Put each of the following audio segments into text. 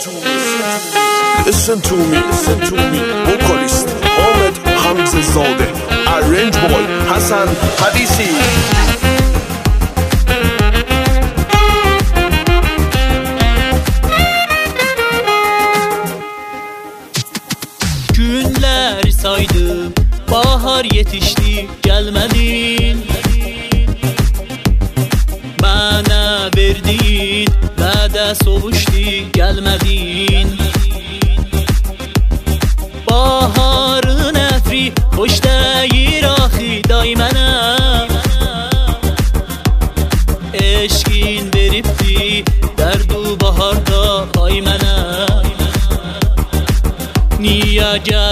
Listen to me, vocalist Ahmet Hamzezade, arrange boy Hasan Hadisi. Günler saydım, bahar yetişti, gelmedin. Bana verdiğin vədə sovuşdu, gelmedin. Baharın əfri xoş deyir axı day mənə. Eşqin veribdi dərdu baharda ay mənə. Niyə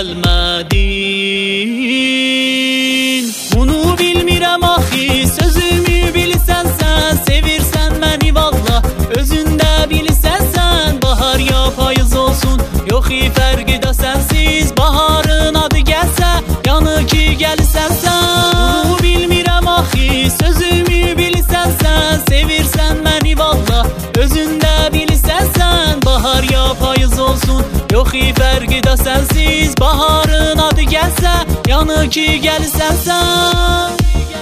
gəlmədin? Bunu bilmirəm axı, sözümü bilsən sən, sevirsən məni vallah, özündə bilsən sən. Bahar ya payız olsun, yox fərqi də sənsiz. Baharın adı gəlsə, yanı ki gəlsən sən. Bunu bilmirəm axı, sözümü bilsən sən, sevirsən məni vallah, özündə bilsən sən. Bahar ya payız olsun, yox fərqi də sənsiz. Baharın adı gəlsə, yanı ki gəlsən sən.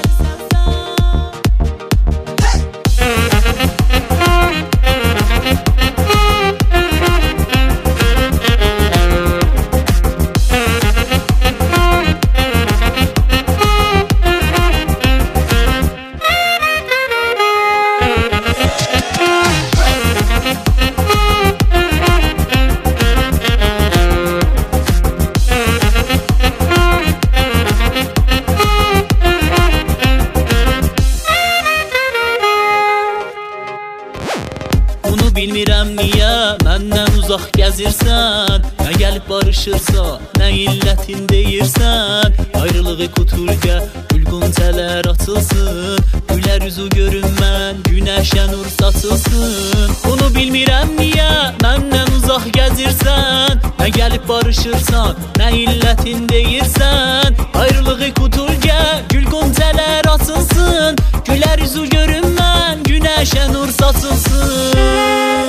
Bilmirəm niyə məndən uzaq gəzirsən, nə gəlib barışırsa, nə illətin deyirsən. Ayrılığı quturca, gülqoncələr açılsın, gülər üzü görünmən, günəşə nur saçılsın. Bunu bilmirəm niyə məndən uzaq gəzirsən, nə gəlib barışırsan, nə illətin deyirsən. Ayrılığı quturca, gülqoncələr açılsın, gülər üzü görünmən, günəşə nur saçılsın.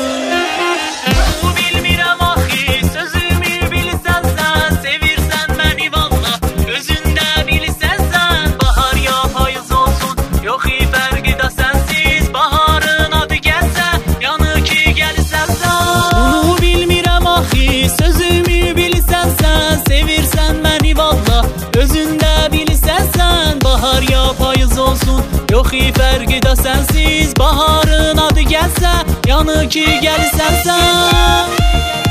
Yox fərqi də sənsiz. Baharın adı gəlsə, yanı ki gəlsən sən.